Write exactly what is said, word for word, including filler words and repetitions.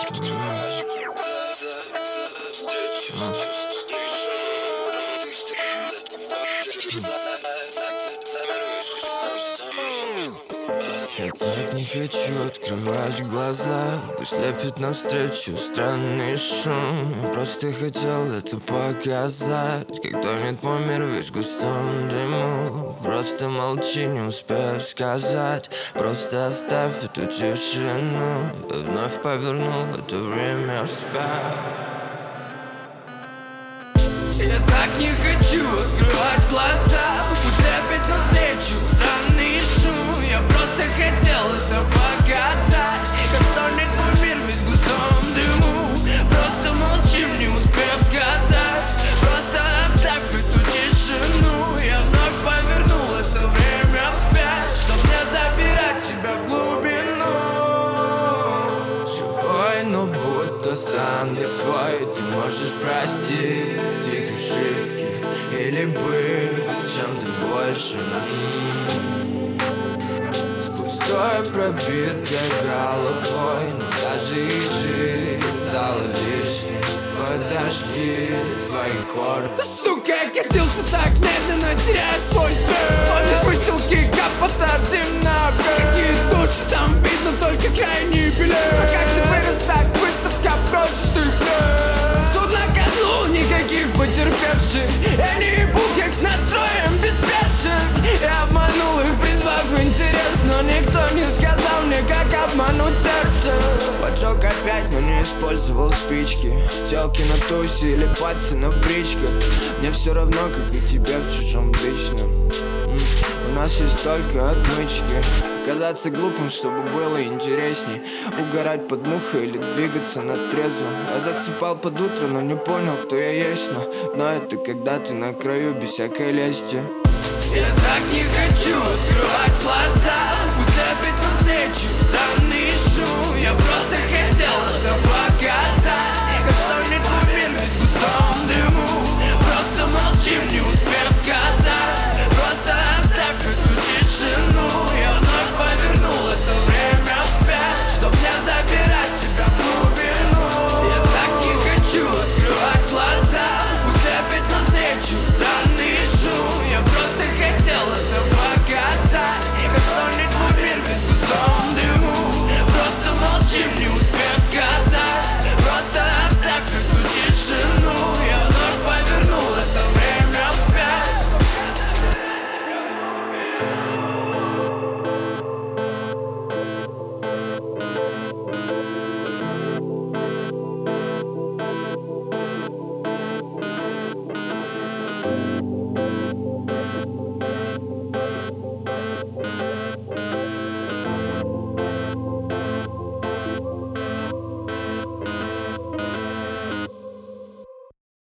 Я так не хочу открывать глаза, пусть лепит навстречу странный шум. Я просто хотел это показать, как тонет мой мир весь в густом дыму. Просто молчи, не успев сказать, просто оставь эту тишину. Я вновь повернул это время вспять. Я так не хочу открывать глаза, пусть лепит навстречу странный шум. Я просто хотел это показать, как тонет мой мир весь в густом дыму. Просто молчим, не успев сказать, просто оставь эту тишину. Я вновь повернул это время вспять, чтоб не забирать тебя в глубину. Живой, но будто сам не свой. Ты можешь простить их ошибки или быть чем-то большим. С пустой пробитой головой, но даже и жизнь стала лишней. Подожди свои корни. Сука, я катился так медленно, теряя свой свет. Лишь высилки капота, дым на обед. Какие души там видно, только крайний билет. А как теперь растать, выставка прожитых лет. Суд на кону, никаких потерпевших. Я не ебу, как с настроем беспечен. Я обманул их, призвав интерес, но никто не сказал мне, как обмануть сердце. Поджег опять, но не использовал спички. Телки на тусе или пальцы на бричках. Мне все равно, как и тебе в чужом личном. У нас есть только отмычки. Казаться глупым, чтобы было интересней. Угорать под мухой или двигаться на трезво. Я засыпал под утро, но не понял, кто я есть. Но, но это когда ты на краю без всякой лести. Я так не хочу открывать глаза, пусть лепит навстречу странный шум.